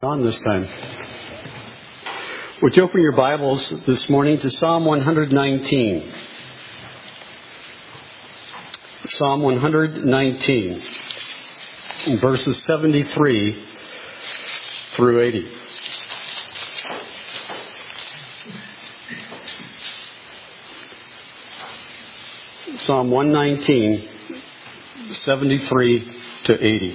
On this time. Would you open your Bibles this morning to Psalm 119? Psalm 119, verses 73 through 80. Psalm 119, 73 to 80.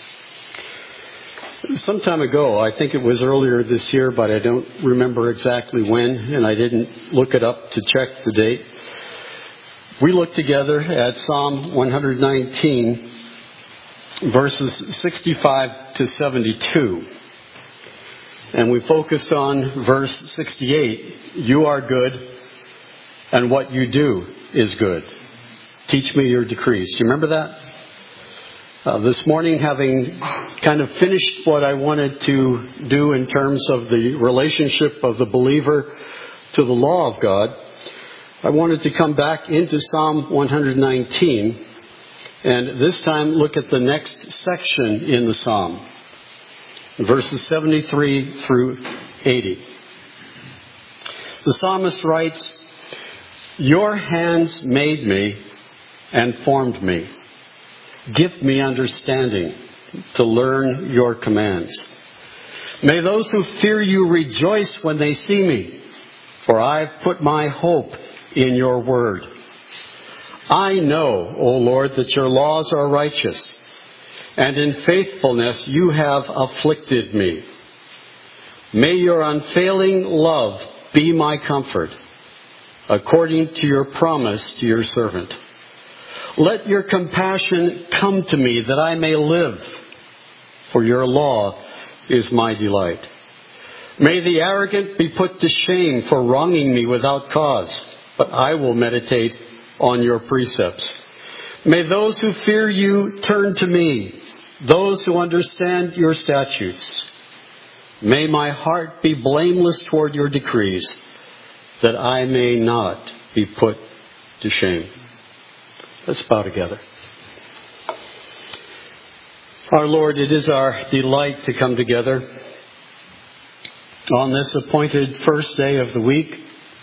Some time ago, I think it was earlier this year, but I don't remember exactly when, and I didn't look it up to check the date. We looked together at Psalm 119, verses 65 to 72. And we focused on verse 68, "You are good, and what you do is good. Teach me your decrees." Do you remember that? This morning, having kind of finished what I wanted to do in terms of the relationship of the believer to the law of God, I wanted to come back into Psalm 119 and this time look at the next section in the Psalm, verses 73 through 80. The psalmist writes, "Your hands made me and formed me. Give me understanding to learn your commands. May those who fear you rejoice when they see me, for I've put my hope in your word. I know, O Lord, that your laws are righteous, and in faithfulness you have afflicted me. May your unfailing love be my comfort, according to your promise to your servant. Let your compassion come to me that I may live, for your law is my delight. May the arrogant be put to shame for wronging me without cause, but I will meditate on your precepts. May those who fear you turn to me, those who understand your statutes. May my heart be blameless toward your decrees, that I may not be put to shame." Let's bow together. Our Lord, it is our delight to come together on this appointed first day of the week,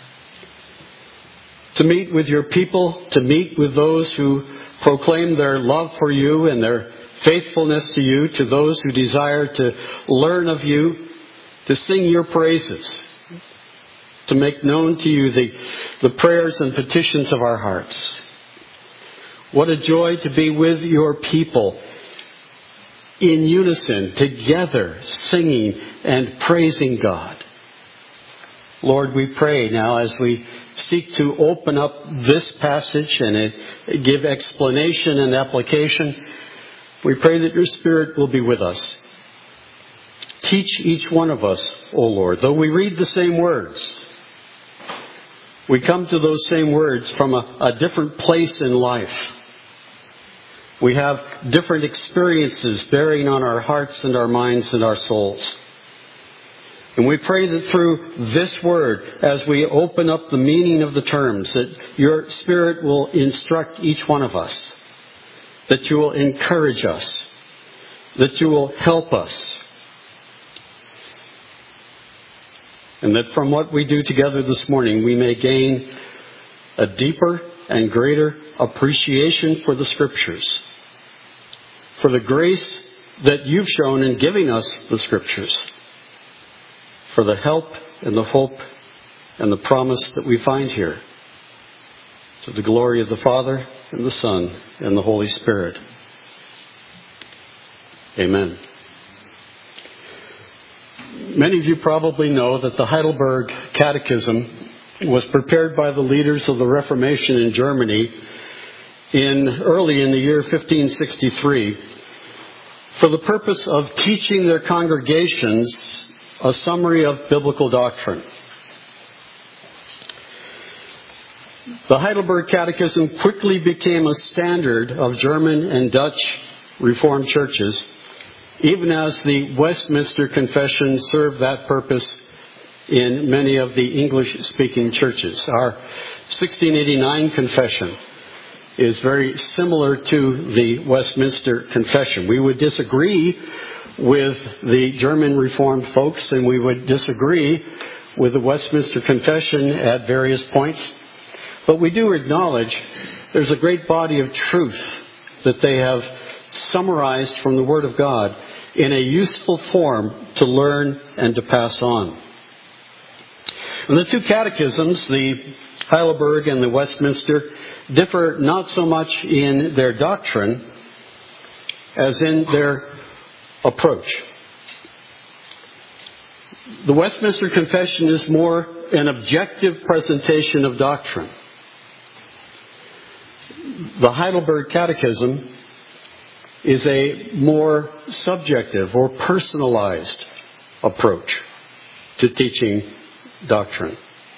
to meet with your people, to meet with those who proclaim their love for you and their faithfulness to you, to those who desire to learn of you, to sing your praises, to make known to you the prayers and petitions of our hearts. What a joy to be with your people in unison, together, singing and praising God. Lord, we pray now as we seek to open up this passage and give explanation and application, we pray that your Spirit will be with us. Teach each one of us, O Lord. Though we read the same words, we come to those same words from a different place in life. We have different experiences bearing on our hearts and our minds and our souls. And we pray that through this word, as we open up the meaning of the terms, that your Spirit will instruct each one of us, that you will encourage us, that you will help us, and that from what we do together this morning, we may gain a deeper and greater appreciation for the Scriptures, for the grace that you've shown in giving us the Scriptures, for the help and the hope and the promise that we find here, to the glory of the Father and the Son and the Holy Spirit. Amen. Many of you probably know that the Heidelberg Catechism was prepared by the leaders of the Reformation in Germany early in the year 1563 for the purpose of teaching their congregations a summary of biblical doctrine. The Heidelberg Catechism quickly became a standard of German and Dutch Reformed churches, even as the Westminster Confession served that purpose in many of the English-speaking churches. Our 1689 Confession is very similar to the Westminster Confession. We would disagree with the German Reformed folks, and we would disagree with the Westminster Confession at various points. But we do acknowledge there's a great body of truth that they have summarized from the Word of God in a useful form to learn and to pass on. And the two catechisms, the Heidelberg and the Westminster, differ not so much in their doctrine as in their approach. The Westminster Confession is more an objective presentation of doctrine. The Heidelberg Catechism is a more subjective or personalized approach to teaching doctrine.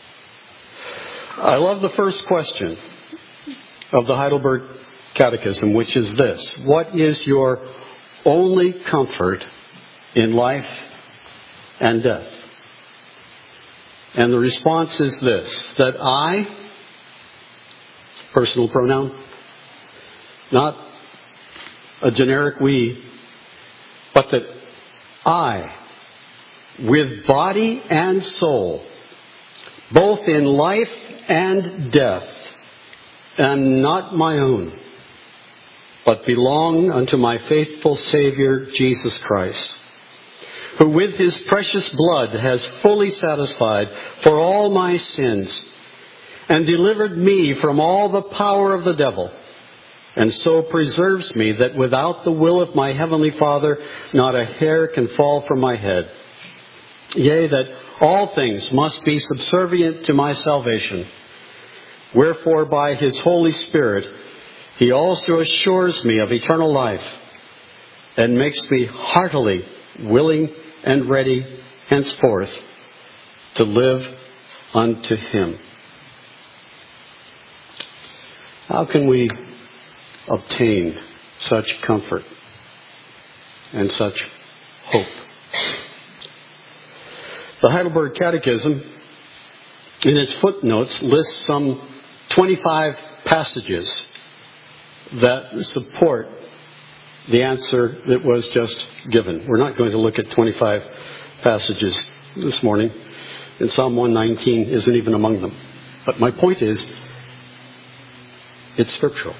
I love the first question of the Heidelberg Catechism, which is this: what is your only comfort in life and death? And the response is this: that I, personal pronoun, not a generic we, but that I, with body and soul, both in life and death, am not my own, but belong unto my faithful Savior, Jesus Christ, who with His precious blood has fully satisfied for all my sins and delivered me from all the power of the devil, and so preserves me that without the will of my heavenly Father not a hair can fall from my head. Yea, that all things must be subservient to my salvation. Wherefore by His Holy Spirit He also assures me of eternal life, and makes me heartily willing and ready henceforth to live unto Him. How can we obtain such comfort and such hope? The Heidelberg Catechism, in its footnotes, lists some 25 passages that support the answer that was just given. We're not going to look at 25 passages this morning, and Psalm 119 isn't even among them. But my point is, it's scriptural.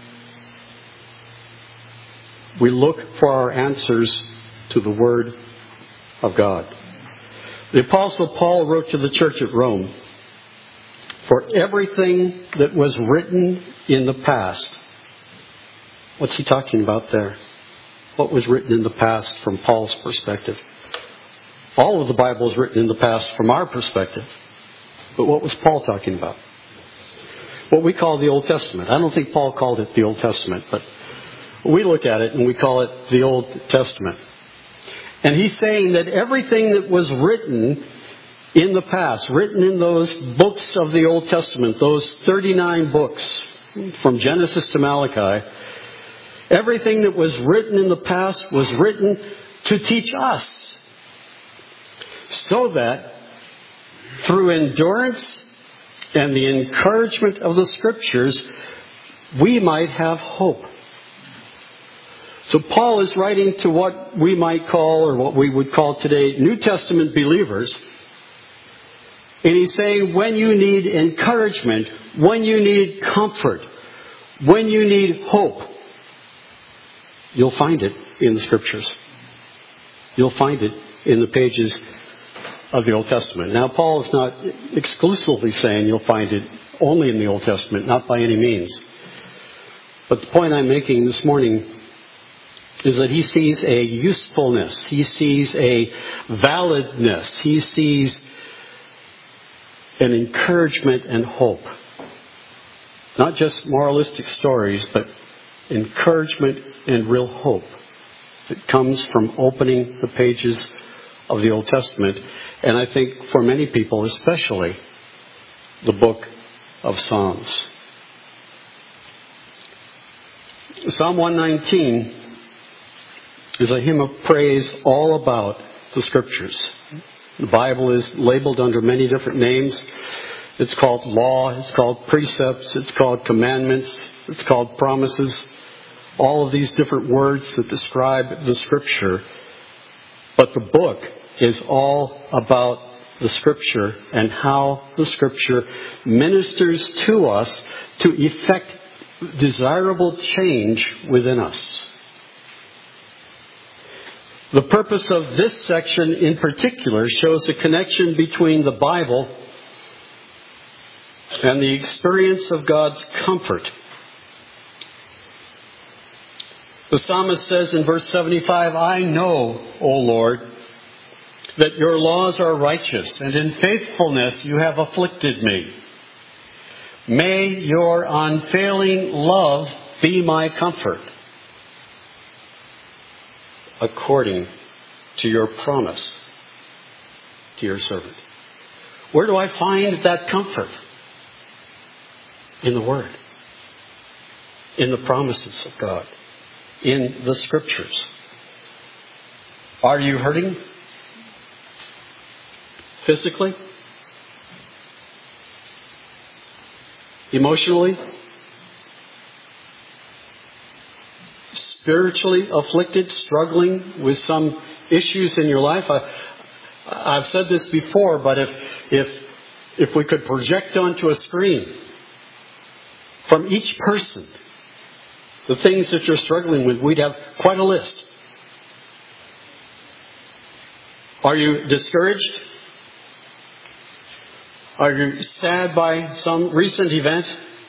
We look for our answers to the Word of God. The Apostle Paul wrote to the church at Rome, for everything that was written in the past. What's he talking about there? What was written in the past from Paul's perspective? All of the Bible is written in the past from our perspective. But what was Paul talking about? What we call the Old Testament. I don't think Paul called it the Old Testament, but we look at it and we call it the Old Testament. And he's saying that everything that was written in the past, written in those books of the Old Testament, those 39 books from Genesis to Malachi, everything that was written in the past was written to teach us, so that through endurance and the encouragement of the Scriptures, we might have hope. So Paul is writing to what we might call, or what we would call today, New Testament believers. And he's saying, when you need encouragement, when you need comfort, when you need hope, you'll find it in the Scriptures. You'll find it in the pages of the Old Testament. Now, Paul is not exclusively saying you'll find it only in the Old Testament, not by any means. But the point I'm making this morning is that he sees a usefulness. He sees a validness. He sees an encouragement and hope. Not just moralistic stories, but encouragement and real hope that comes from opening the pages of the Old Testament. And I think for many people, especially the book of Psalms. Psalm 119 is a hymn of praise all about the Scriptures. The Bible is labeled under many different names. It's called law, it's called precepts, it's called commandments, it's called promises. All of these different words that describe the Scripture But the book is all about the Scripture and how the Scripture ministers to us to effect desirable change within us. The purpose of this section in particular shows the connection between the Bible and the experience of God's comfort. The psalmist says in verse 75, I know, O Lord, that your laws are righteous, and in faithfulness you have afflicted me. May your unfailing love be my comfort, according to your promise to your servant. Where do I find that comfort? In the Word, in the promises of God, in the Scriptures. Are you hurting? Physically? Emotionally? Spiritually afflicted, struggling with some issues in your life? I've said this before, but if we could project onto a screen from each person the things that you're struggling with, we'd have quite a list. Are you discouraged? Are you sad by some recent event?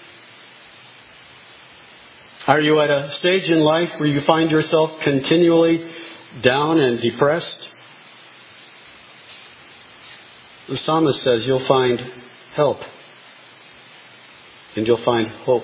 Are you at a stage in life where you find yourself continually down and depressed? The psalmist says you'll find help and you'll find hope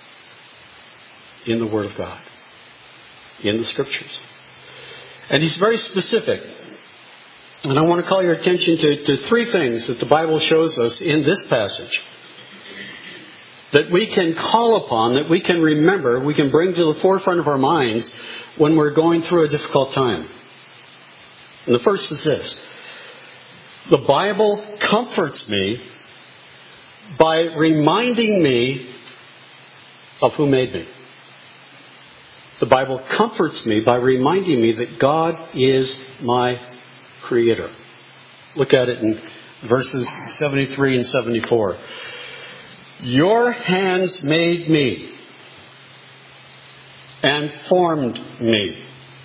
in the Word of God, in the Scriptures. And he's very specific. And I want to call your attention to three things that the Bible shows us in this passage that we can call upon, that we can remember, we can bring to the forefront of our minds when we're going through a difficult time. And the first is this. The Bible comforts me by reminding me of who made me. The Bible comforts me by reminding me that God is my Creator. Look at it in verses 73 and 74. Your hands made me and formed me.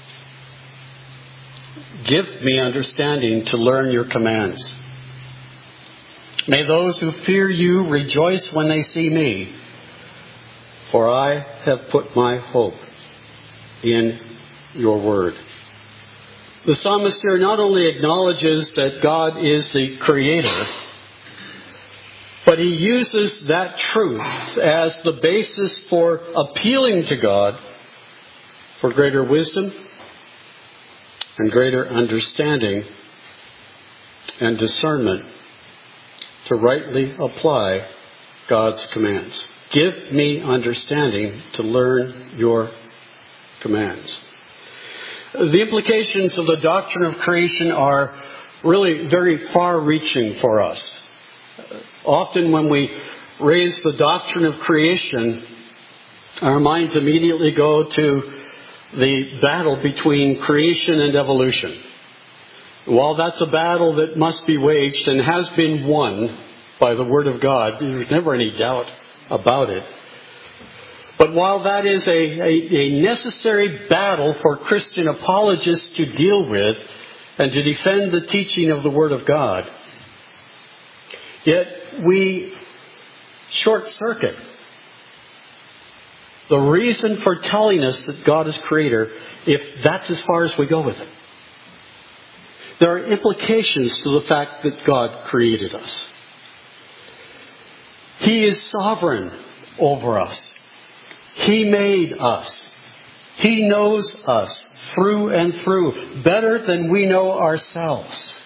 Give me understanding to learn your commands. May those who fear you rejoice when they see me, for I have put my hope in your word. The psalmist here not only acknowledges that God is the Creator, but he uses that truth as the basis for appealing to God for greater wisdom and greater understanding and discernment to rightly apply God's commands. Give me understanding to learn your commands. The implications of the doctrine of creation are really very far-reaching for us. Often when we raise the doctrine of creation, our minds immediately go to the battle between creation and evolution. While that's a battle that must be waged and has been won by the Word of God, there's never any doubt about it. But while that is a necessary battle for Christian apologists to deal with and to defend the teaching of the Word of God, yet we short-circuit the reason for telling us that God is Creator if that's as far as we go with it. There are implications to the fact that God created us. He is sovereign over us. He made us. He knows us through and through, better than we know ourselves.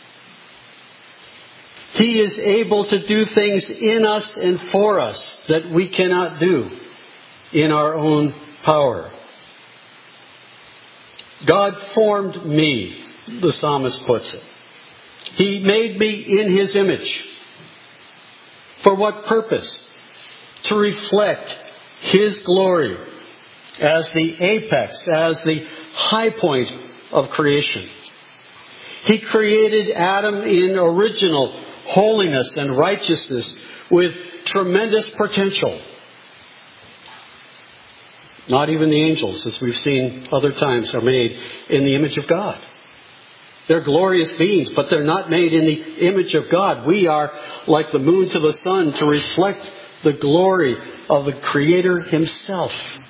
He is able to do things in us and for us that we cannot do in our own power. God formed me, the psalmist puts it. He made me in His image. For what purpose? To reflect His glory as the apex, as the high point of creation. He created Adam in original holiness and righteousness with tremendous potential. Not even the angels, as we've seen other times, are made in the image of God. They're glorious beings, but they're not made in the image of God. We are like the moon to the sun to reflect the glory of the Creator Himself.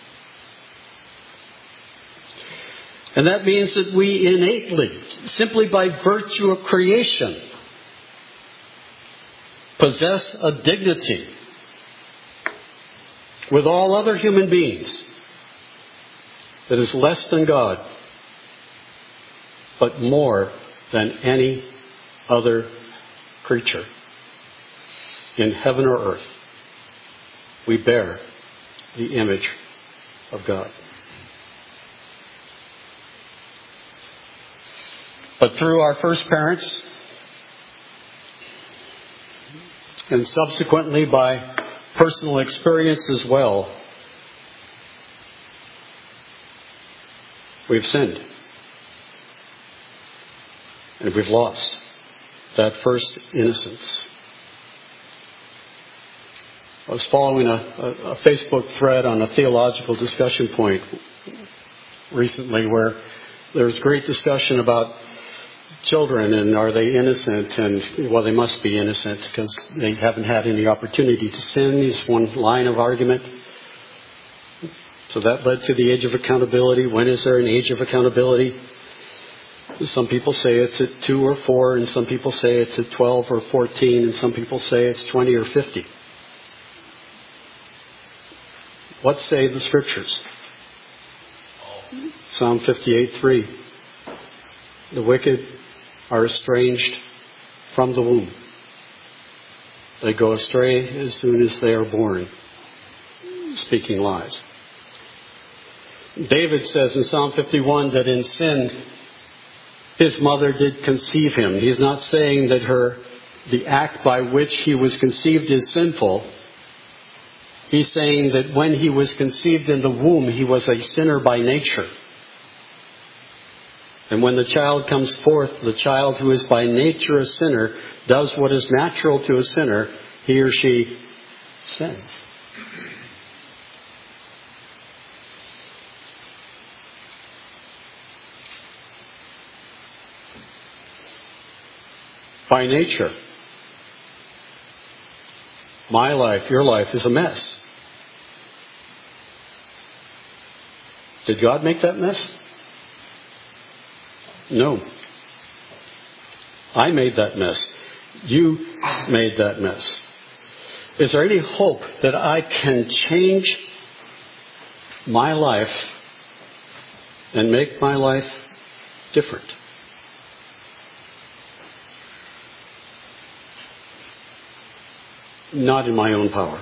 And that means that we innately, simply by virtue of creation, possess a dignity with all other human beings that is less than God, but more than any other creature in heaven or earth. We bear the image of God. But through our first parents, and subsequently by personal experience as well, we've sinned. And we've lost that first innocence. I was following a Facebook thread on a theological discussion point recently where there was great discussion about children and are they innocent, and well, they must be innocent because they haven't had any opportunity to sin, is one line of argument. So that led to the age of accountability. When is there an age of accountability? Some people say it's at 2 or 4, and some people say it's at 12 or 14, and some people say it's 20 or 50. What say the Scriptures? Psalm 58:3. The wicked are estranged from the womb. They go astray as soon as they are born, speaking lies. David says in Psalm 51 that in sin, his mother did conceive him. He's not saying that the act by which he was conceived is sinful. He's saying that when he was conceived in the womb, he was a sinner by nature. And when the child comes forth, the child who is by nature a sinner does what is natural to a sinner. He or she sins. By nature, my life, your life is a mess. Did God make that mess? No. I made that mess. You made that mess. Is there any hope that I can change my life and make my life different? Not in my own power.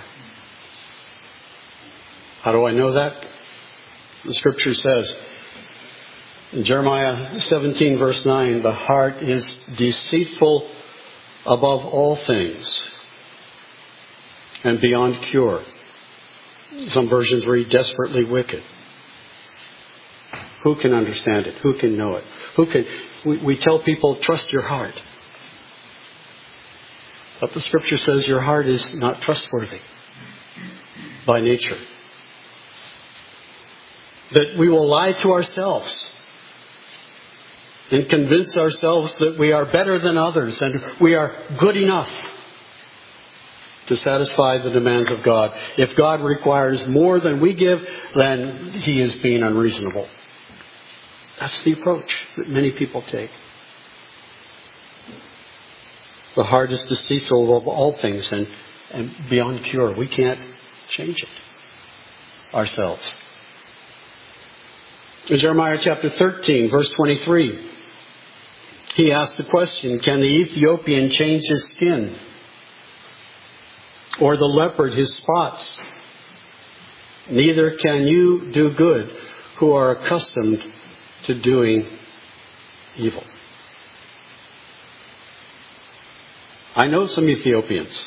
How do I know that? The Scripture says in Jeremiah 17 verse 9, the heart is deceitful above all things and beyond cure. Some versions read desperately wicked. Who can understand it? Who can know it? We tell people, trust your heart. But the Scripture says your heart is not trustworthy by nature. That we will lie to ourselves and convince ourselves that we are better than others and we are good enough to satisfy the demands of God. If God requires more than we give, then He is being unreasonable. That's the approach that many people take. The heart is deceitful of all things and beyond cure. We can't change it ourselves. In Jeremiah chapter 13, verse 23, he asked the question, can the Ethiopian change his skin? Or the leopard his spots? Neither can you do good who are accustomed to doing evil. I know some Ethiopians.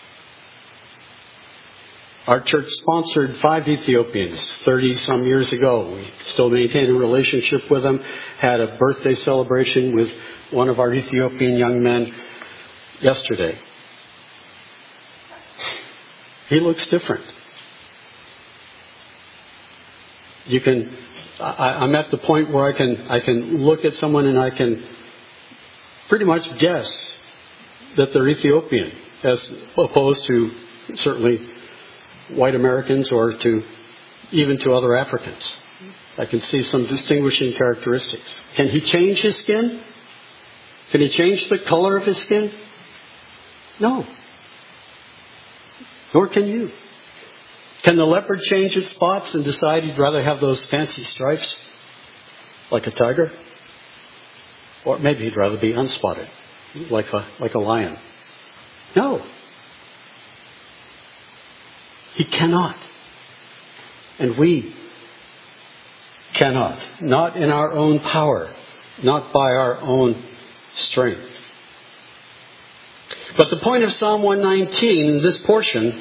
Our church sponsored 5 Ethiopians 30-some years ago. We still maintain a relationship with them. Had a birthday celebration with one of our Ethiopian young men yesterday. He looks different. I'm at the point where I can look at someone and I can pretty much guess that they're Ethiopian, as opposed to certainly white Americans or even to other Africans. I can see some distinguishing characteristics. Can he change his skin? Can he change the color of his skin? No. Nor can you. Can the leopard change its spots and decide he'd rather have those fancy stripes like a tiger? Or maybe he'd rather be unspotted like a lion? No. He cannot. And we cannot. Not in our own power. Not by our own strength. But the point of Psalm 119, this portion,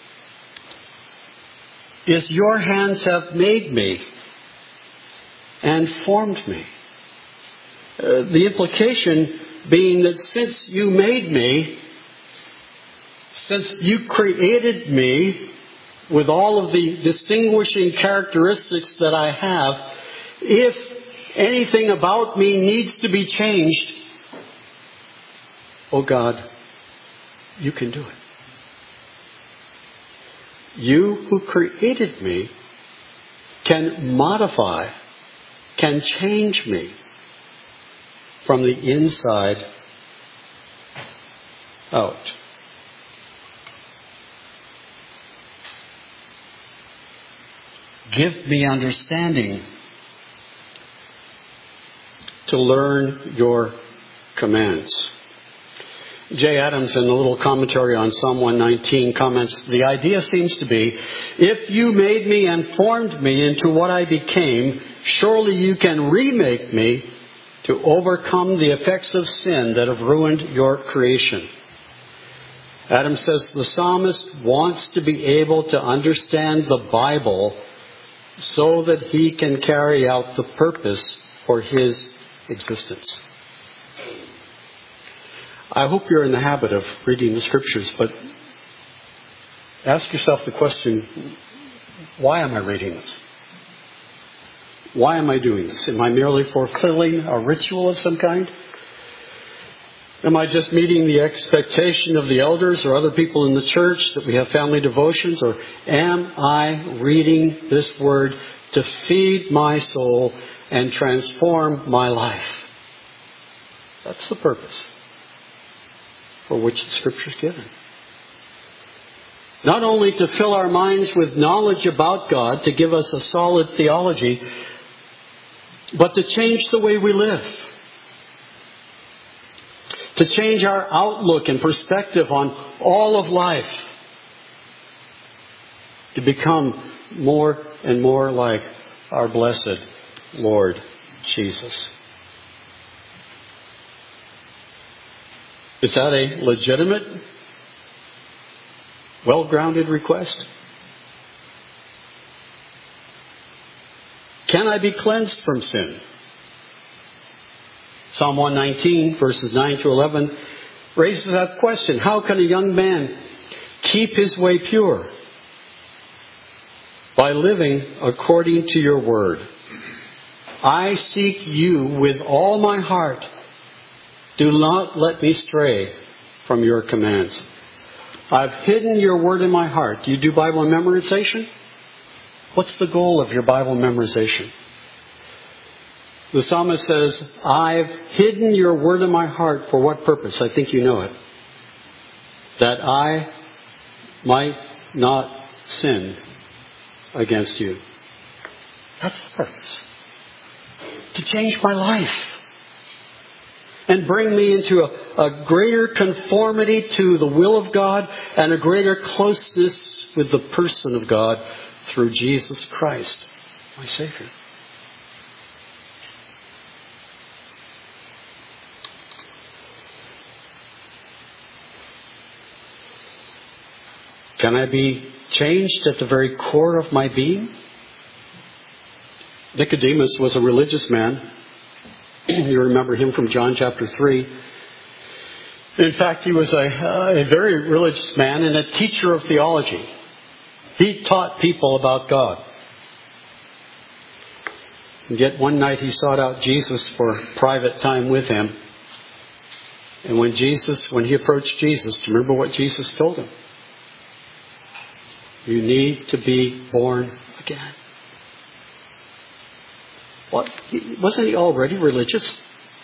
is your hands have made me and formed me. The implication being that since you made me, since you created me with all of the distinguishing characteristics that I have, if anything about me needs to be changed, oh God, you can do it. You who created me can modify, can change me from the inside out. Give me understanding to learn your commands. Jay Adams, in a little commentary on Psalm 119, comments, the idea seems to be, if you made me and formed me into what I became, surely you can remake me to overcome the effects of sin that have ruined your creation. Adams says the psalmist wants to be able to understand the Bible so that he can carry out the purpose for his existence. I hope you're in the habit of reading the Scriptures, but ask yourself the question, why am I reading this? Why am I doing this? Am I merely fulfilling a ritual of some kind? Am I just meeting the expectation of the elders or other people in the church that we have family devotions? Or am I reading this Word to feed my soul and transform my life? That's the purpose for which the Scripture is given. Not only to fill our minds with knowledge about God, to give us a solid theology, but to change the way we live. To change our outlook and perspective on all of life. To become more and more like our blessed Lord Jesus. Is that a legitimate, well-grounded request? Can I be cleansed from sin? Psalm 119, verses 9 to 11, raises that question. How can a young man keep his way pure? By living according to your word. I seek you with all my heart. Do not let me stray from your commands. I've hidden your word in my heart. Do you do Bible memorization? What's the goal of your Bible memorization? The psalmist says, I've hidden your word in my heart. For what purpose? I think you know it. That I might not sin against you. That's the purpose. To change my life. And bring me into a greater conformity to the will of God and a greater closeness with the person of God through Jesus Christ, my Savior. Can I be changed at the very core of my being? Nicodemus was a religious man You remember him from John chapter 3. In fact, he was a very religious man and a teacher of theology. He taught people about God. And yet one night he sought out Jesus for private time with him. And when he approached Jesus, do you remember what Jesus told him? You need to be born again. What? Wasn't he already religious?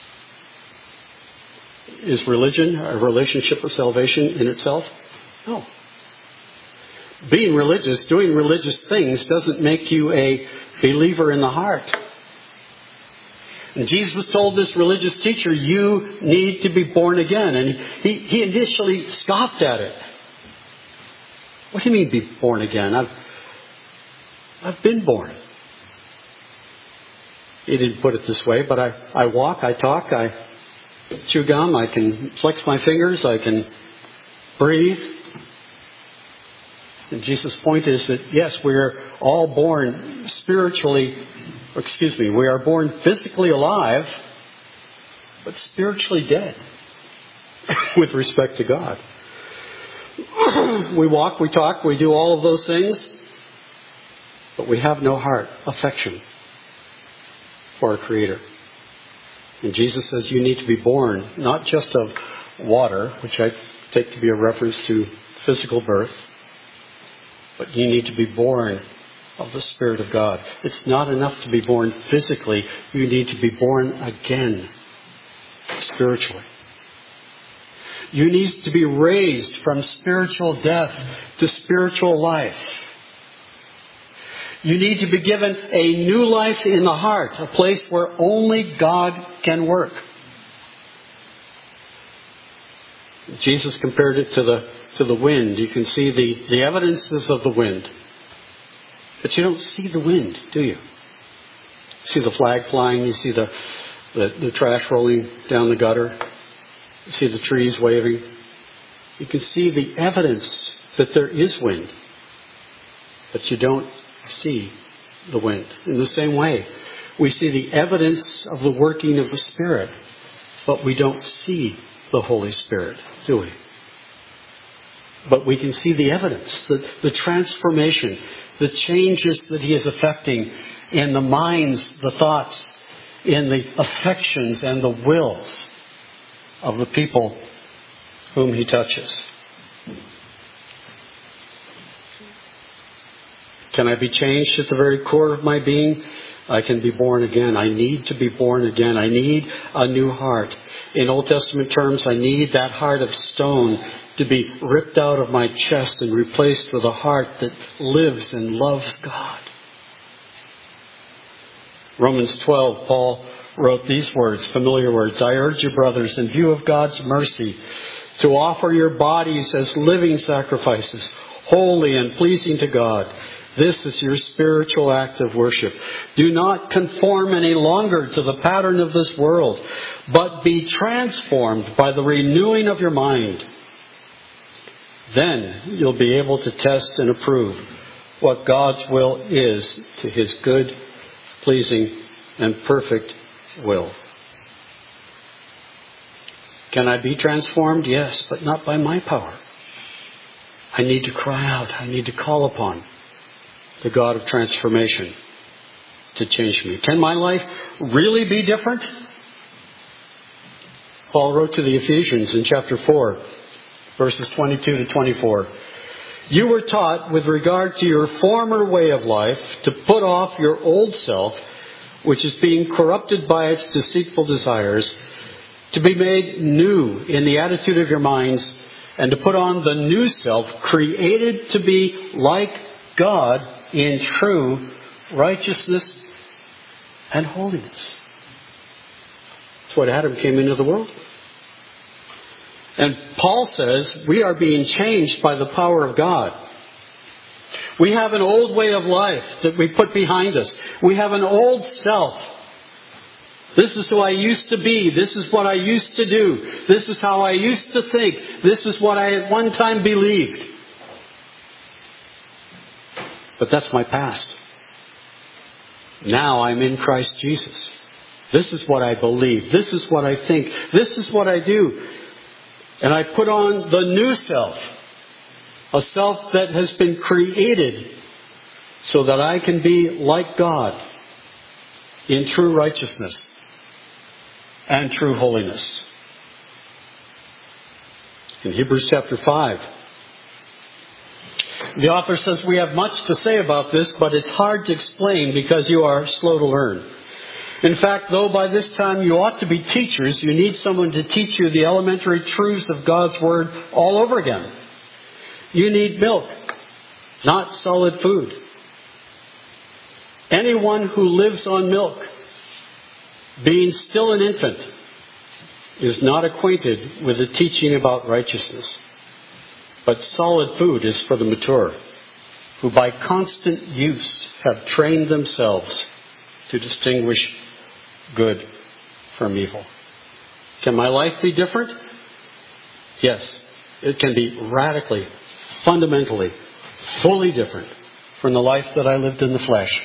Is religion a relationship with salvation in itself? No. Being religious, doing religious things, doesn't make you a believer in the heart. And Jesus told this religious teacher, you need to be born again. And he initially scoffed at it. What do you mean be born again? I've been born. He didn't put it this way, but I walk, I talk, I chew gum, I can flex my fingers, I can breathe. And Jesus' point is that, yes, we are all born we are born physically alive, but spiritually dead with respect to God. We walk, we talk, we do all of those things, but we have no heart, affection for our Creator. And Jesus says you need to be born, not just of water, which I take to be a reference to physical birth, but you need to be born of the Spirit of God. It's not enough to be born physically. You need to be born again spiritually. You need to be raised from spiritual death to spiritual life. You need to be given a new life in the heart, a place where only God can work. Jesus compared it to the wind. You can see the evidences of the wind. But you don't see the wind, do you? You see the flag flying, you see the trash rolling down the gutter, you see the trees waving. You can see the evidence that there is wind, but you don't see the wind. In the same way, we see the evidence of the working of the Spirit, but we don't see the Holy Spirit, do we? But we can see the evidence, the transformation, the changes that He is effecting in the minds, the thoughts, in the affections and the wills of the people whom He touches. Can I be changed at the very core of my being? I can be born again. I need to be born again. I need a new heart. In Old Testament terms, I need that heart of stone to be ripped out of my chest and replaced with a heart that lives and loves God. Romans 12, Paul wrote these words, familiar words. I urge you, brothers, in view of God's mercy, to offer your bodies as living sacrifices, holy and pleasing to God. This is your spiritual act of worship. Do not conform any longer to the pattern of this world, but be transformed by the renewing of your mind. Then you'll be able to test and approve what God's will is to His good, pleasing, and perfect will. Can I be transformed? Yes, but not by my power. I need to cry out. I need to call upon the God of transformation to change me. Can my life really be different? Paul wrote to the Ephesians in chapter 4, verses 22 to 24. You were taught with regard to your former way of life to put off your old self, which is being corrupted by its deceitful desires, to be made new in the attitude of your minds, and to put on the new self, created to be like God in true righteousness and holiness. That's what Adam came into the world with. And Paul says we are being changed by the power of God. We have an old way of life that we put behind us. We have an old self. This is who I used to be. This is what I used to do. This is how I used to think. This is what I at one time believed. But that's my past. Now I'm in Christ Jesus. This is what I believe. This is what I think. This is what I do. And I put on the new self, a self that has been created so that I can be like God in true righteousness and true holiness. In Hebrews chapter 5, the author says, we have much to say about this, but it's hard to explain because you are slow to learn. In fact, though by this time you ought to be teachers, you need someone to teach you the elementary truths of God's Word all over again. You need milk, not solid food. Anyone who lives on milk, being still an infant, is not acquainted with the teaching about righteousness. But solid food is for the mature, who by constant use have trained themselves to distinguish good from evil. Can my life be different? Yes, it can be radically, fundamentally, fully different from the life that I lived in the flesh.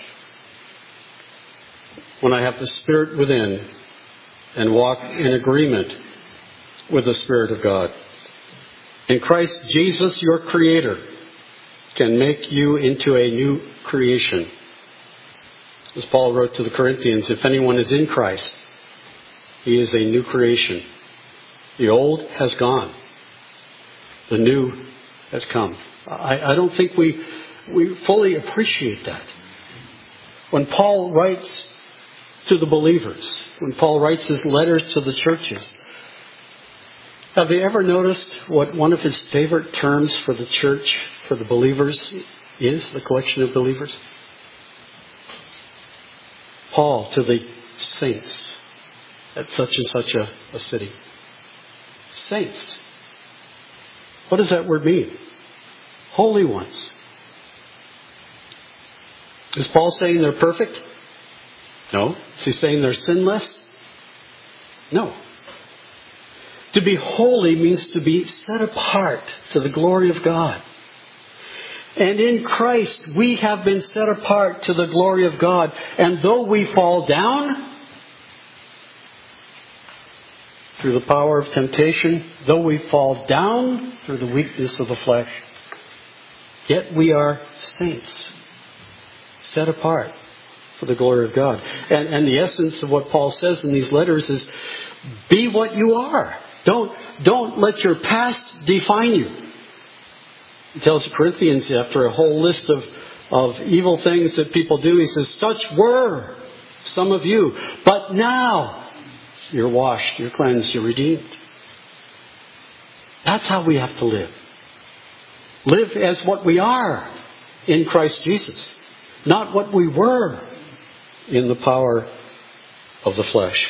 When I have the Spirit within and walk in agreement with the Spirit of God. In Christ Jesus, your Creator can make you into a new creation. As Paul wrote to the Corinthians, if anyone is in Christ, he is a new creation. The old has gone. The new has come. I don't think we fully appreciate that. When Paul writes to the believers, when Paul writes his letters to the churches, have you ever noticed what one of his favorite terms for the church, for the believers, is? The collection of believers? Paul to the saints at such and such a city. Saints. What does that word mean? Holy ones. Is Paul saying they're perfect? No. Is he saying they're sinless? No. To be holy means to be set apart to the glory of God. And in Christ, we have been set apart to the glory of God. And though we fall down through the power of temptation, though we fall down through the weakness of the flesh, yet we are saints, set apart for the glory of God. And the essence of what Paul says in these letters is, be what you are. Don't let your past define you. He tells the Corinthians, after a whole list of evil things that people do, he says, such were some of you, but now you're washed, you're cleansed, you're redeemed. That's how we have to live. Live as what we are in Christ Jesus, not what we were in the power of the flesh.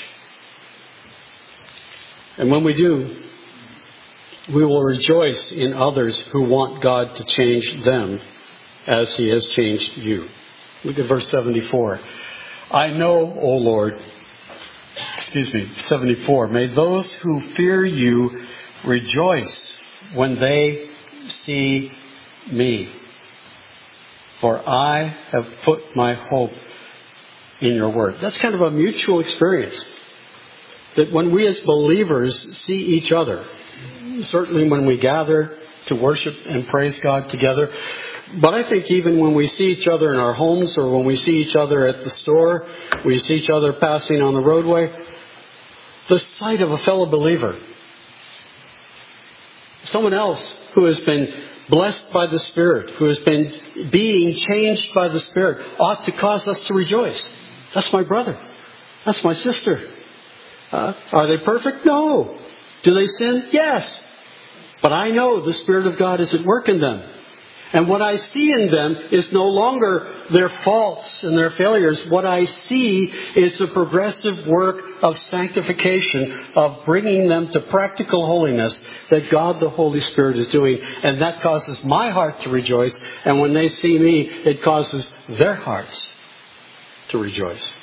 And when we do, we will rejoice in others who want God to change them as He has changed you. Look at verse 74. I know, O Lord, 74. May those who fear you rejoice when they see me. For I have put my hope in your word. That's kind of a mutual experience. That when we as believers see each other, certainly when we gather to worship and praise God together, but I think even when we see each other in our homes or when we see each other at the store, we see each other passing on the roadway, the sight of a fellow believer, someone else who has been blessed by the Spirit, who has been being changed by the Spirit, ought to cause us to rejoice. That's my brother. That's my sister. Are they perfect? No. Do they sin? Yes. But I know the Spirit of God is at work in them. And what I see in them is no longer their faults and their failures. What I see is the progressive work of sanctification, of bringing them to practical holiness that God the Holy Spirit is doing. And that causes my heart to rejoice. And when they see me, it causes their hearts to rejoice.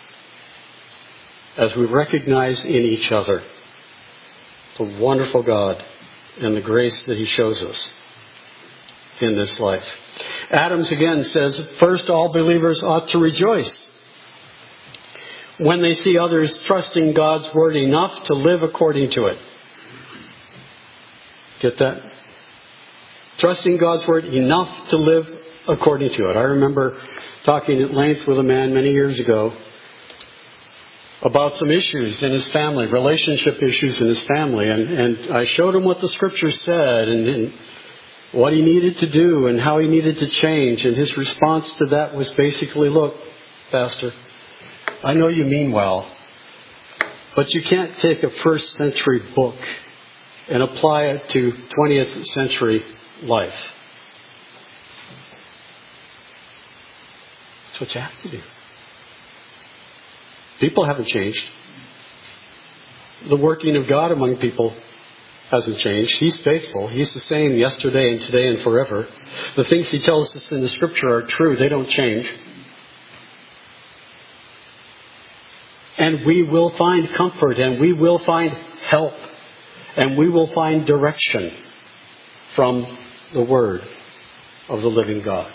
As we recognize in each other the wonderful God and the grace that He shows us in this life. Adams again says, first, all believers ought to rejoice. when they see others trusting God's word enough to live according to it. Get that? Trusting God's word enough to live according to it. I remember talking at length with a man many years ago about some issues in his family, relationship issues in his family, and I showed him what the Scripture said and what he needed to do and how he needed to change. And his response to that was basically, look, Pastor, I know you mean well, but you can't take a first century book and apply it to 20th century life. That's what you have to do. People haven't changed. The working of God among people hasn't changed. He's faithful. He's the same yesterday and today and forever. The things He tells us in the Scripture are true. They don't change. And we will find comfort, and we will find help, and we will find direction from the Word of the living God.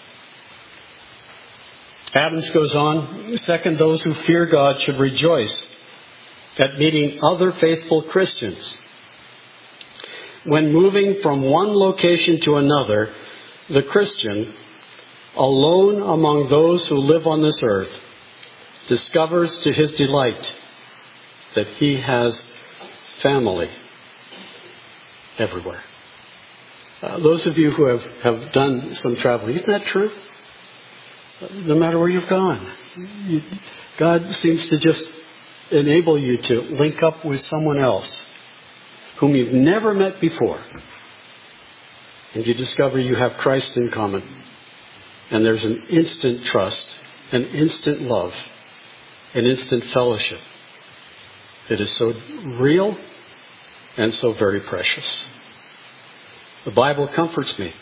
Adams goes on, second, those who fear God should rejoice at meeting other faithful Christians. When moving from one location to another, the Christian, alone among those who live on this earth, discovers to his delight that he has family everywhere. Those of you who have done some traveling, isn't that true? No matter where you've gone, God seems to just enable you to link up with someone else whom you've never met before. And you discover you have Christ in common. And there's an instant trust, an instant love, an instant fellowship that is so real and so very precious. The Bible comforts me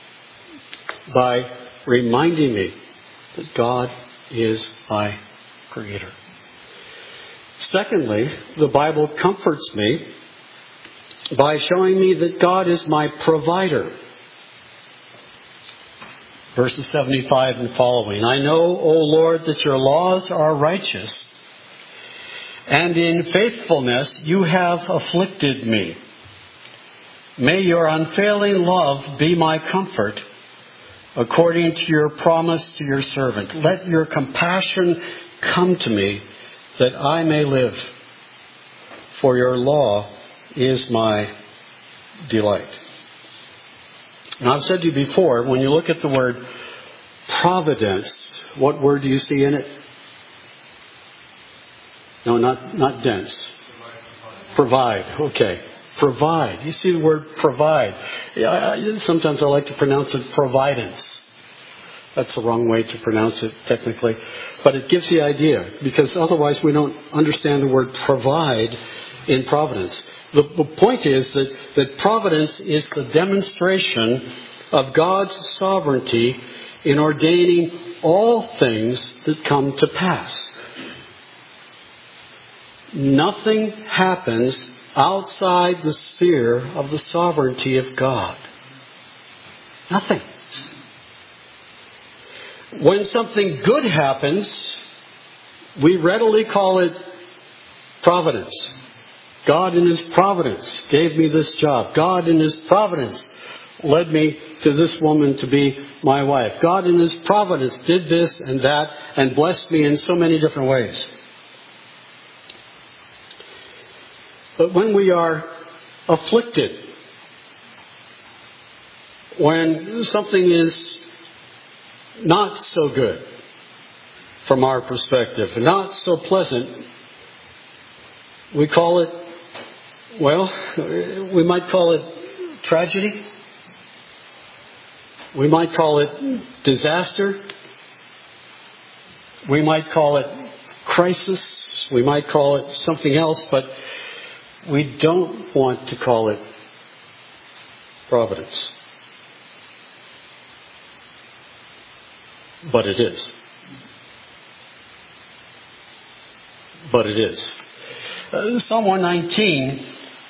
by reminding me that God is my Creator. Secondly, the Bible comforts me by showing me that God is my provider. Verses 75 and following. I know, O Lord, that your laws are righteous, and in faithfulness you have afflicted me. May your unfailing love be my comfort, according to your promise to your servant. Let your compassion come to me, that I may live. For your law is my delight. Now, I've said to you before, when you look at the word providence, what word do you see in it? No, not dense. Provide. Okay. Provide. You see the word provide. Sometimes I like to pronounce it providence. That's the wrong way to pronounce it technically. But it gives the idea, because otherwise we don't understand the word provide in providence. The point is that providence is the demonstration of God's sovereignty in ordaining all things that come to pass. Nothing happens outside the sphere of the sovereignty of God. Nothing. When something good happens, we readily call it providence. God in His providence gave me this job. God in His providence led me to this woman to be my wife. God in His providence did this and that and blessed me in so many different ways. But when we are afflicted, when something is not so good from our perspective, not so pleasant, we call it, we might call it tragedy. We might call it disaster. We might call it crisis. We might call it something else, but we don't want to call it providence. But it is. But it is. Psalm 119,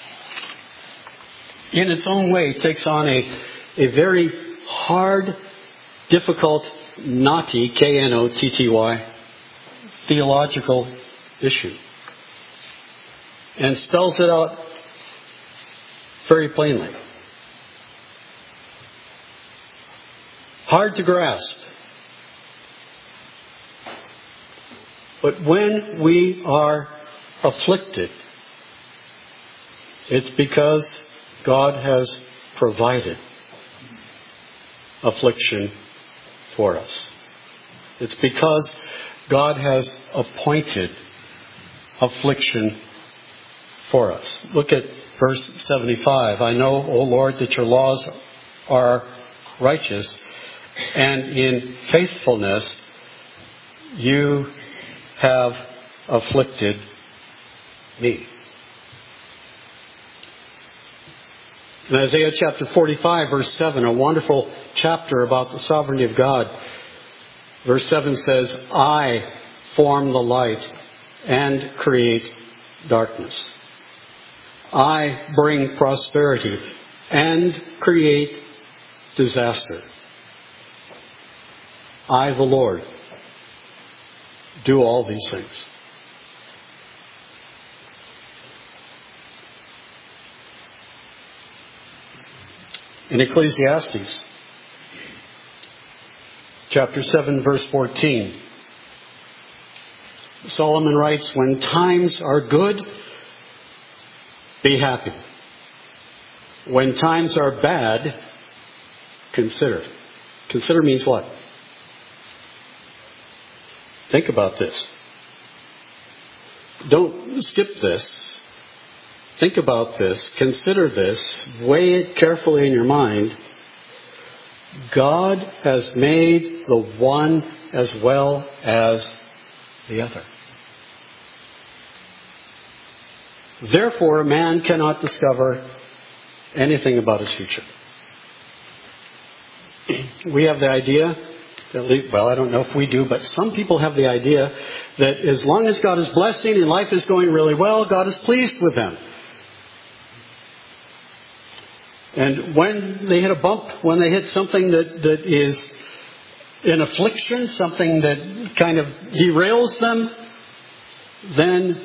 in its own way, takes on a very hard, difficult, knotty, Knotty, theological issue and spells it out very plainly. Hard to grasp. But when we are afflicted, it's because God has provided affliction for us. It's because God has appointed affliction for us. Look at verse 75. I know, O Lord, that your laws are righteous, and in faithfulness you have afflicted me. In Isaiah chapter 45, verse 7, a wonderful chapter about the sovereignty of God. Verse 7 says, I form the light and create darkness. I bring prosperity and create disaster. I, the Lord, do all these things. In Ecclesiastes, chapter 7, verse 14, Solomon writes, when times are good, be happy. When times are bad, consider. Consider means what? Think about this. Don't skip this. Think about this. Consider this. Weigh it carefully in your mind. God has made the one as well as the other. Therefore, man cannot discover anything about his future. We have the idea, well, I don't know if we do, but some people have the idea that as long as God is blessing and life is going really well, God is pleased with them. And when they hit a bump, when they hit something that is an affliction, something that kind of derails them, then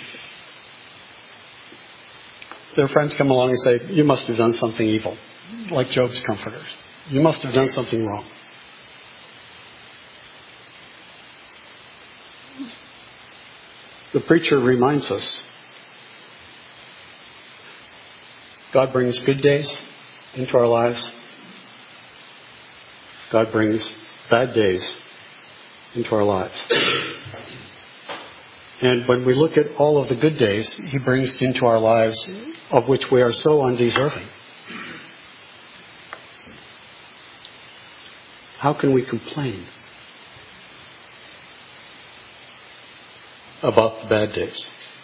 their friends come along and say, you must have done something evil, like Job's comforters. You must have done something wrong. The preacher reminds us, God brings good days into our lives. God brings bad days into our lives. And when we look at all of the good days He brings into our lives, of which we are so undeserving, how can we complain about the bad days?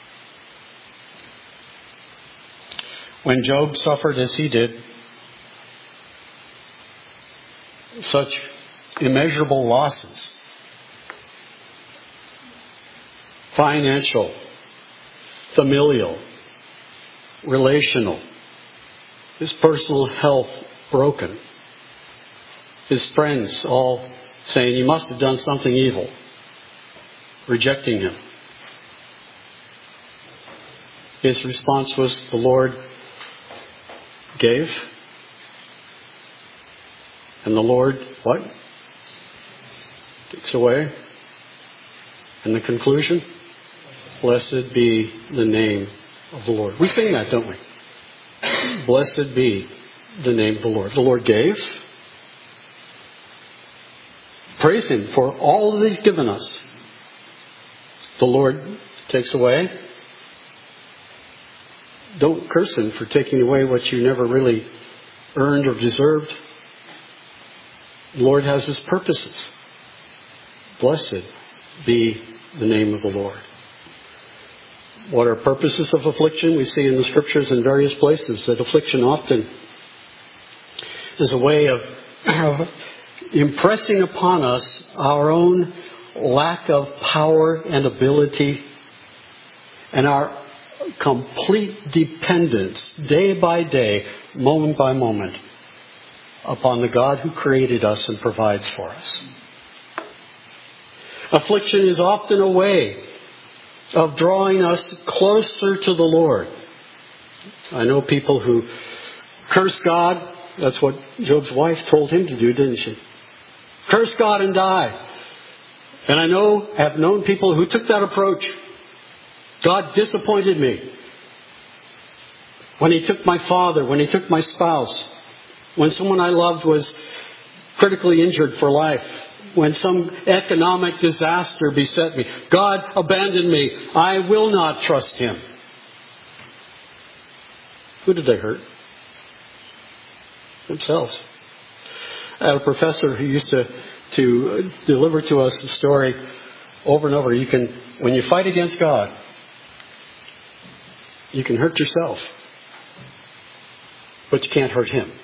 When Job suffered as he did, such immeasurable losses, financial, familial, relational, his personal health broken, his friends all saying, you must have done something evil, rejecting him. His response was, the Lord gave, and the Lord, what? Takes away. And the conclusion? Blessed be the name of the Lord. We sing that, don't we? Blessed be the name of the Lord. The Lord gave. Praise Him for all that He's given us. The Lord takes away. Don't curse Him for taking away what you never really earned or deserved. The Lord has His purposes. Blessed be the name of the Lord. What are purposes of affliction? We see in the Scriptures in various places that affliction often is a way of impressing upon us our own lack of power and ability and our complete dependence, day by day, moment by moment, upon the God who created us and provides for us. Affliction is often a way of drawing us closer to the Lord. I know people who curse God. That's what Job's wife told him to do, didn't she? Curse God and die. And I have known people who took that approach. God disappointed me. When He took my father, when He took my spouse, when someone I loved was critically injured for life, when some economic disaster beset me, God abandoned me. I will not trust Him. Who did they hurt? Themselves. I had a professor who used to deliver to us the story over and over. When you fight against God, you can hurt yourself, but you can't hurt Him.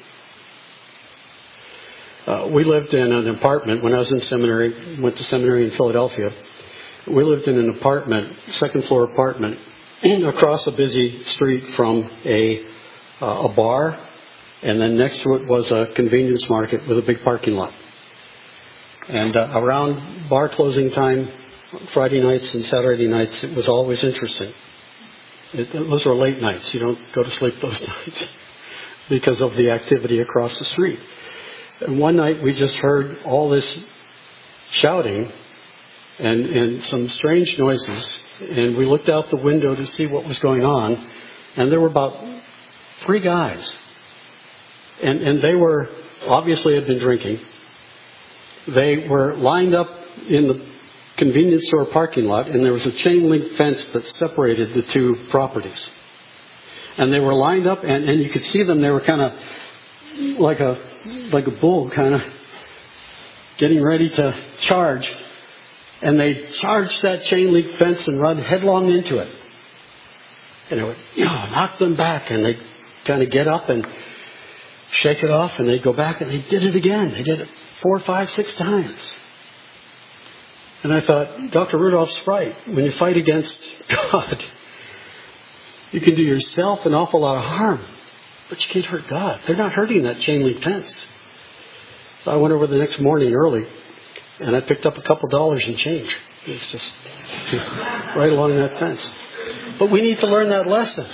We lived in an apartment when I was in seminary. Went to seminary in Philadelphia. We lived in an apartment, second floor apartment, across a busy street from a bar, and then next to it was a convenience market with a big parking lot. And around bar closing time, Friday nights and Saturday nights, it was always interesting. Those were late nights. You don't go to sleep those nights because of the activity across the street. And one night we just heard all this shouting and some strange noises. And we looked out the window to see what was going on. And there were about 3 guys. And they were, obviously had been drinking. They were lined up in the convenience store parking lot, and there was a chain link fence that separated the 2 properties. And they were lined up, and you could see them. They were kind of like a bull, kind of getting ready to charge. And they charged that chain link fence and run headlong into it. And it would knock them back, and they kind of get up and shake it off, and they'd go back, and they did it again. They did it 4, 5, 6 times. And I thought, Dr. Rudolph's right. When you fight against God, you can do yourself an awful lot of harm, but you can't hurt God. They're not hurting that chain link fence. So I went over the next morning early, and I picked up a couple dollars in change. It's just right along that fence. But we need to learn that lesson.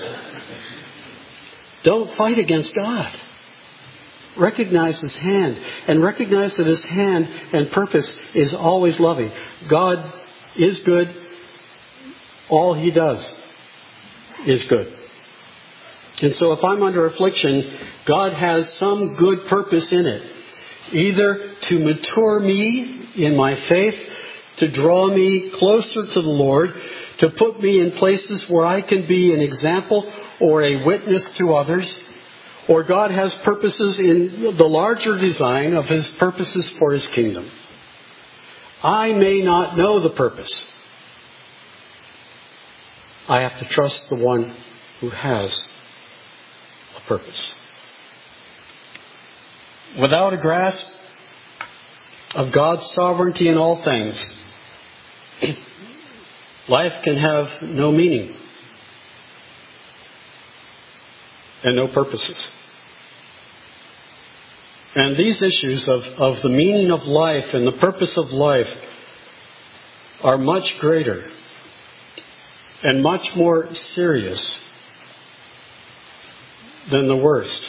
Don't fight against God. Recognize His hand, and recognize that His hand and purpose is always loving. God is good. All He does is good. And so if I'm under affliction, God has some good purpose in it. Either to mature me in my faith, to draw me closer to the Lord, to put me in places where I can be an example or a witness to others, or God has purposes in the larger design of His purposes for His kingdom. I may not know the purpose. I have to trust the one who has a purpose. Without a grasp of God's sovereignty in all things, life can have no meaning and no purposes. And these issues of the meaning of life and the purpose of life are much greater and much more serious than the worst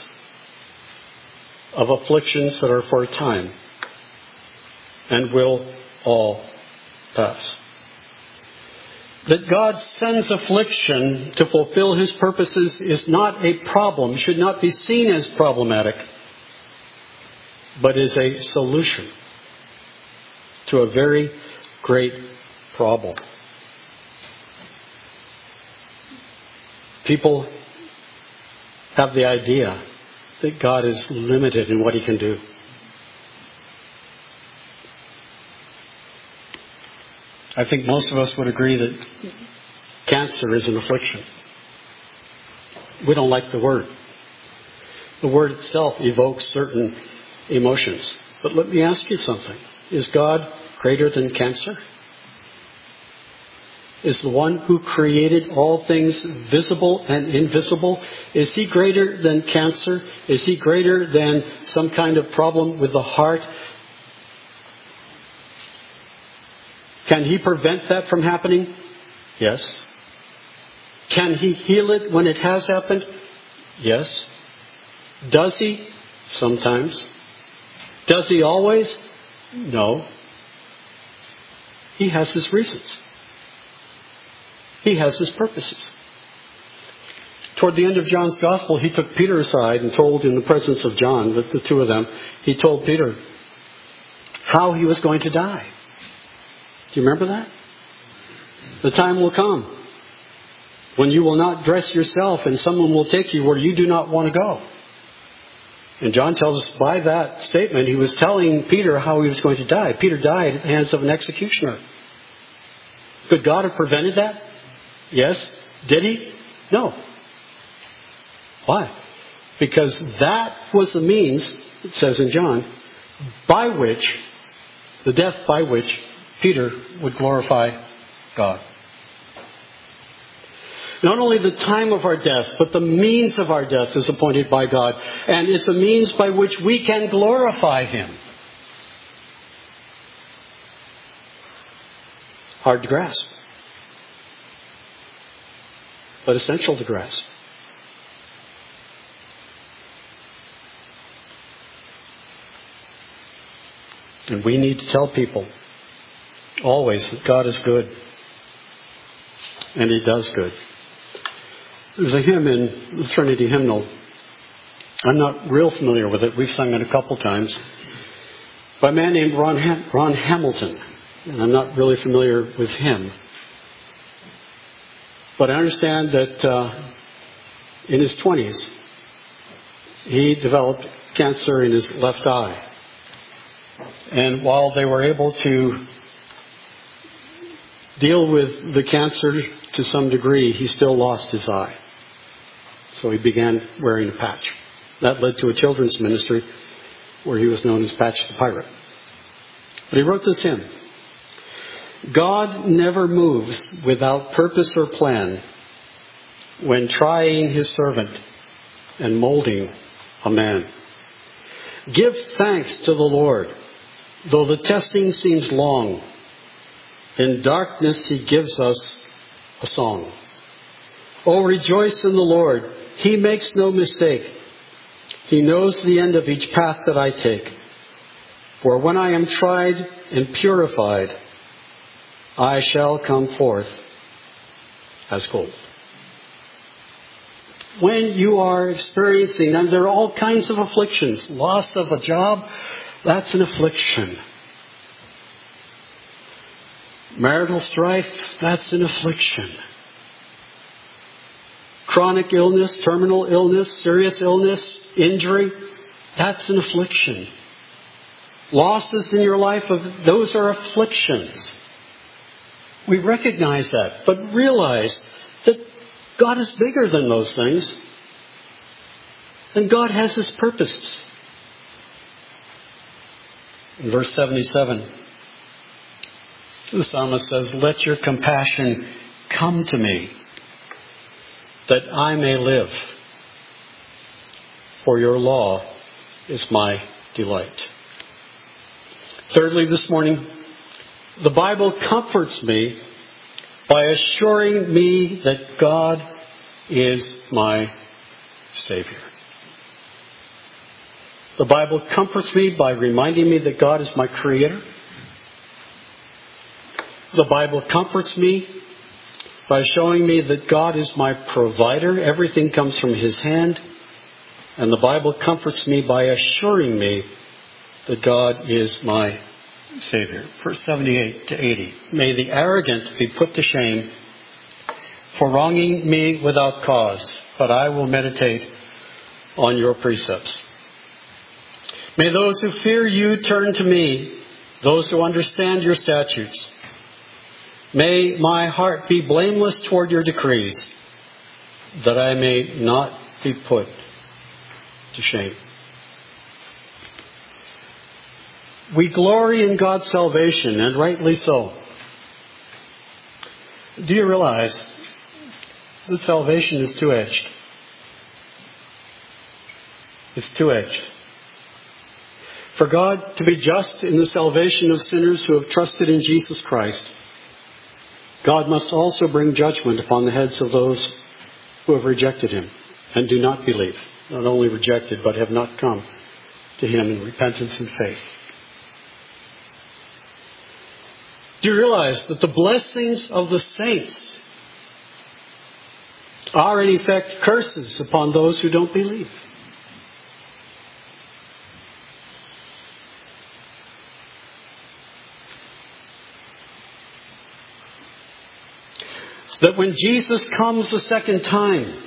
of afflictions that are for a time and will all pass. That God sends affliction to fulfill His purposes is not a problem, should not be seen as problematic, but is a solution to a very great problem. People have the idea that God is limited in what He can do. I think most of us would agree that cancer is an affliction. We don't like the word. The word itself evokes certain emotions. But let me ask you something. Is God greater than cancer? Is the one who created all things visible and invisible, is He greater than cancer? Is He greater than some kind of problem with the heart? Can He prevent that from happening? Yes. Can He heal it when it has happened? Yes. Does He? Sometimes. Does He always? No. He has His reasons. He has His purposes. Toward the end of John's Gospel, He took Peter aside and told, in the presence of John, the two of them, He told Peter how he was going to die. Do you remember that? The time will come when you will not dress yourself and someone will take you where you do not want to go. And John tells us by that statement, he was telling Peter how he was going to die. Peter died at the hands of an executioner. Could God have prevented that? Yes. Did He? No. Why? Because that was the means, it says in John, the death by which Peter would glorify God. Not only the time of our death, but the means of our death is appointed by God. And it's a means by which we can glorify Him. Hard to grasp, but essential to grasp. And we need to tell people always that God is good. And He does good. There's a hymn in the Trinity Hymnal. I'm not real familiar with it. We've sung it a couple times. By a man named Ron Hamilton. And I'm not really familiar with him. But I understand that in his 20s, he developed cancer in his left eye. And while they were able to deal with the cancer to some degree, he still lost his eye. So he began wearing a patch. That led to a children's ministry where he was known as Patch the Pirate. But he wrote this hymn. God never moves without purpose or plan when trying His servant and molding a man. Give thanks to the Lord, though the testing seems long. In darkness He gives us a song. Oh, rejoice in the Lord. He makes no mistake. He knows the end of each path that I take. For when I am tried and purified, I shall come forth as gold. When you are experiencing, and there are all kinds of afflictions. Loss of a job, that's an affliction. Marital strife, that's an affliction. Chronic illness, terminal illness, serious illness, injury, that's an affliction. Losses in your life, those are afflictions. We recognize that, but realize that God is bigger than those things. And God has His purposes. In verse 77, the psalmist says, let your compassion come to me, that I may live. For your law is my delight. Thirdly, this morning, the Bible comforts me by assuring me that God is my Savior. The Bible comforts me by reminding me that God is my Creator. The Bible comforts me by showing me that God is my provider. Everything comes from His hand. And the Bible comforts me by assuring me that God is my Savior. Verse 78 to 80. May the arrogant be put to shame for wronging me without cause, but I will meditate on your precepts. May those who fear you turn to me, those who understand your statutes. May my heart be blameless toward your decrees, that I may not be put to shame. We glory in God's salvation, and rightly so. Do you realize that salvation is two-edged? It's two-edged. For God to be just in the salvation of sinners who have trusted in Jesus Christ, God must also bring judgment upon the heads of those who have rejected him and do not believe. Not only rejected, but have not come to him in repentance and faith. Do you realize that the blessings of the saints are in effect curses upon those who don't believe? That when Jesus comes a second time,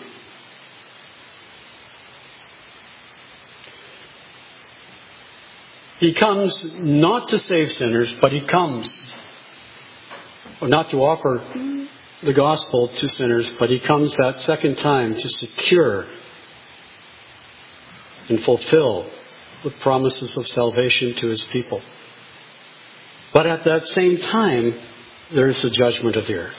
he comes not to save sinners, but he comes not to offer the gospel to sinners, but he comes that second time to secure and fulfill the promises of salvation to his people. But at that same time, there is the judgment of the earth.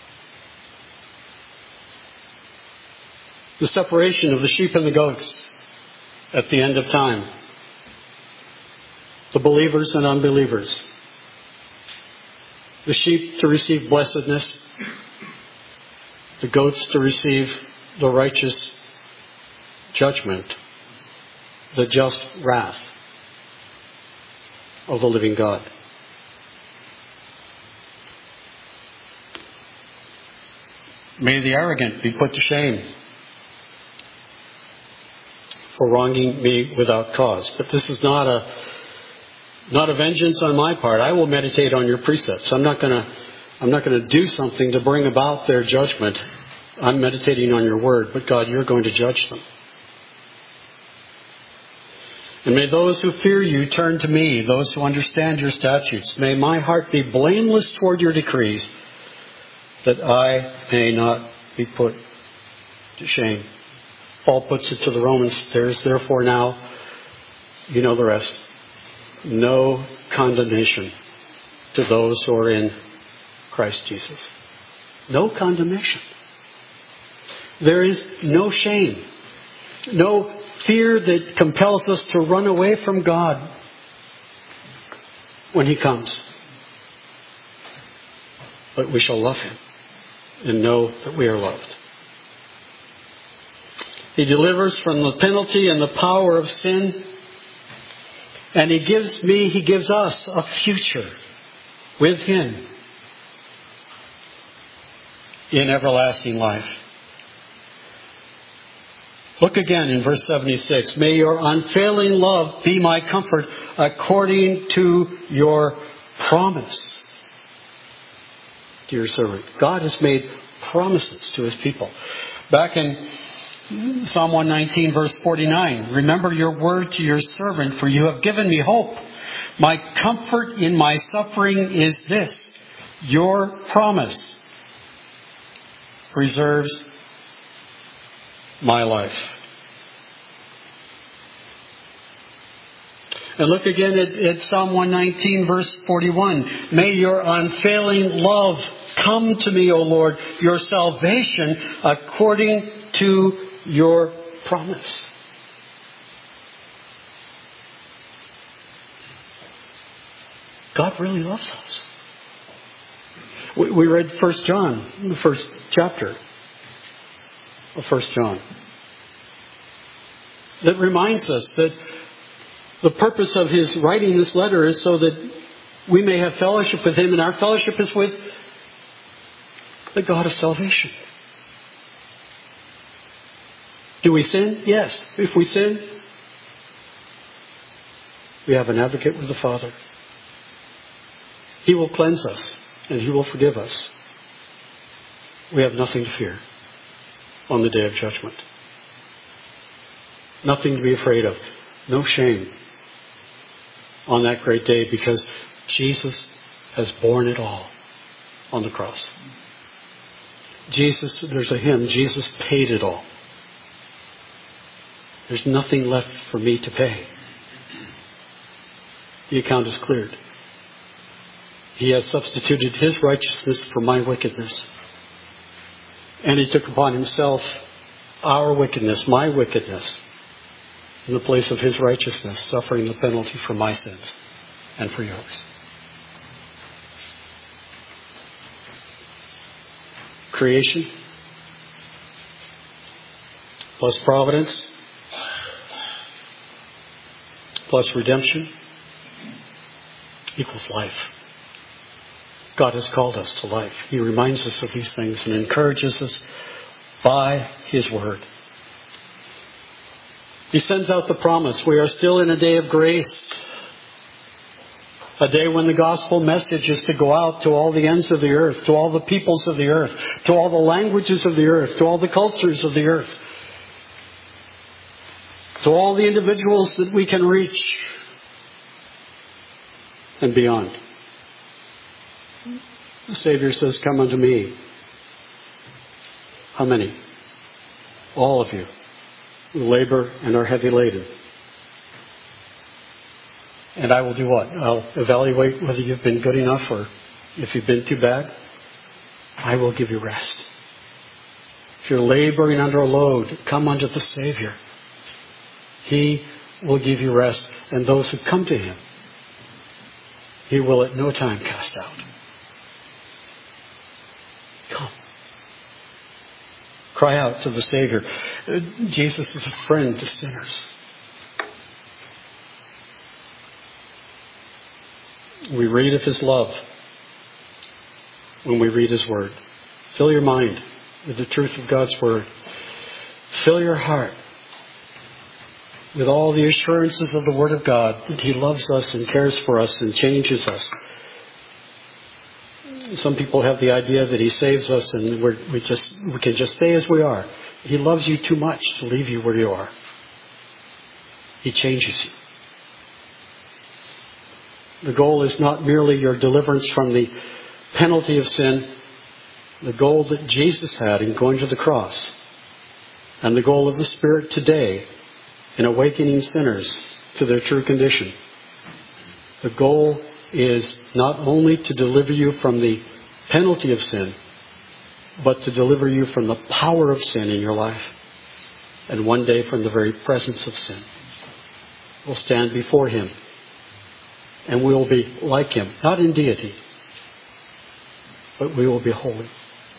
The separation of the sheep and the goats at the end of time. The believers and unbelievers. The sheep to receive blessedness. The goats to receive the righteous judgment. The just wrath of the living God. May the arrogant be put to shame for wronging me without cause. But this is not a vengeance on my part. I will meditate on your precepts. I'm not going to do something to bring about their judgment. I'm meditating on your word, but God, you're going to judge them. And may those who fear you turn to me, those who understand your statutes. May my heart be blameless toward your decrees, that I may not be put to shame. Paul puts it to the Romans, there is therefore now, you know the rest, no condemnation to those who are in Christ Jesus. No condemnation. There is no shame. No fear that compels us to run away from God when he comes. But we shall love him and know that we are loved. He delivers from the penalty and the power of sin. And he gives us a future with him in everlasting life. Look again in verse 76. May your unfailing love be my comfort according to your promise. Dear servant, God has made promises to his people. Back in Psalm 119 verse 49, remember your word to your servant, for you have given me hope. My comfort in my suffering is this, your promise preserves my life. And look again at Psalm 119 verse 41. May your unfailing love come to me, O Lord, your salvation according to your promise. God really loves us. We read 1 John, the first chapter of 1 John. That reminds us that the purpose of his writing this letter is so that we may have fellowship with him, and our fellowship is with the God of salvation. Do we sin? Yes. If we sin, we have an advocate with the Father. He will cleanse us and he will forgive us. We have nothing to fear on the day of judgment. Nothing to be afraid of. No shame on that great day, because Jesus has borne it all on the cross. There's a hymn, Jesus paid it all. There's nothing left for me to pay. The account is cleared. He has substituted his righteousness for my wickedness. And he took upon himself our wickedness, my wickedness, in the place of his righteousness, suffering the penalty for my sins and for yours. creation, plus providence, plus redemption, equals life. God has called us to life. He reminds us of these things and encourages us by His Word. He sends out the promise. We are still in a day of grace. A day when the gospel message is to go out to all the ends of the earth, to all the peoples of the earth, to all the languages of the earth, to all the cultures of the earth, to all the individuals that we can reach and beyond. The Savior says, "Come unto me." How many? All of you who labor and are heavy laden. And I will do what? I'll evaluate whether you've been good enough or if you've been too bad. I will give you rest. If you're laboring under a load, come unto the Savior. He will give you rest. And those who come to Him, He will at no time cast out. Come. Cry out to the Savior. Jesus is a friend to sinners. We read of His love when we read His Word. Fill your mind with the truth of God's Word. Fill your heart with all the assurances of the Word of God that He loves us and cares for us and changes us. Some people have the idea that He saves us and we can just stay as we are. He loves you too much to leave you where you are. He changes you. The goal is not merely your deliverance from the penalty of sin, the goal that Jesus had in going to the cross, and the goal of the Spirit today in awakening sinners to their true condition. The goal is not only to deliver you from the penalty of sin, but to deliver you from the power of sin in your life, and one day from the very presence of sin. We'll stand before Him, and we will be like Him, not in deity, but we will be holy.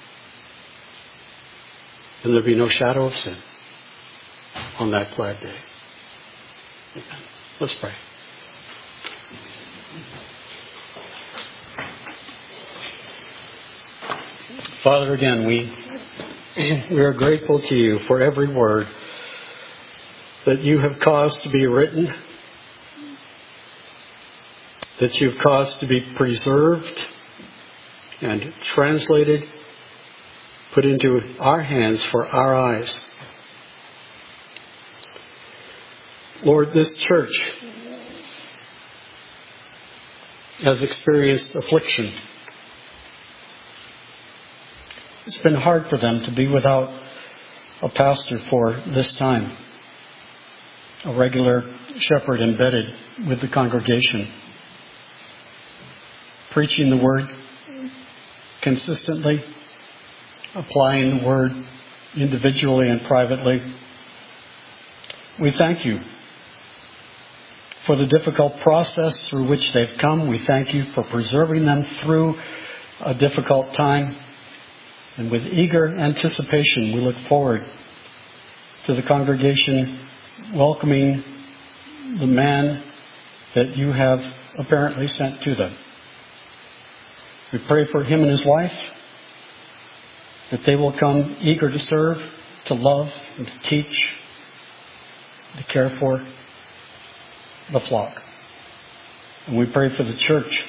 And there'll be no shadow of sin on that glad day. Amen. Let's pray. Father, again, we are grateful to You for every word that You have caused to be written, that You've caused to be preserved and translated, put into our hands for our eyes. Lord, this church has experienced affliction. It's been hard for them to be without a pastor for this time, a regular shepherd embedded with the congregation, preaching the Word consistently, applying the Word individually and privately. We thank You for the difficult process through which they've come. We thank You for preserving them through a difficult time. And with eager anticipation, we look forward to the congregation welcoming the man that You have apparently sent to them. We pray for him and his wife, that they will come eager to serve, to love, and to teach, to care for the flock. And we pray for the church,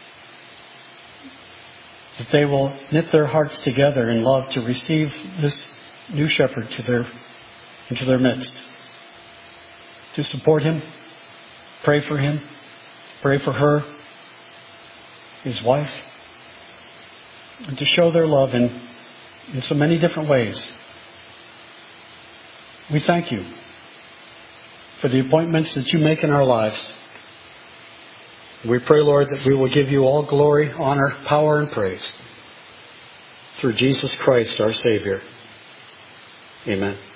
that they will knit their hearts together in love to receive this new shepherd into their midst, to support him, pray for him, pray for her, his wife, and to show their love in so many different ways. We thank You for the appointments that You make in our lives. We pray, Lord, that we will give You all glory, honor, power, and praise through Jesus Christ, our Savior. Amen.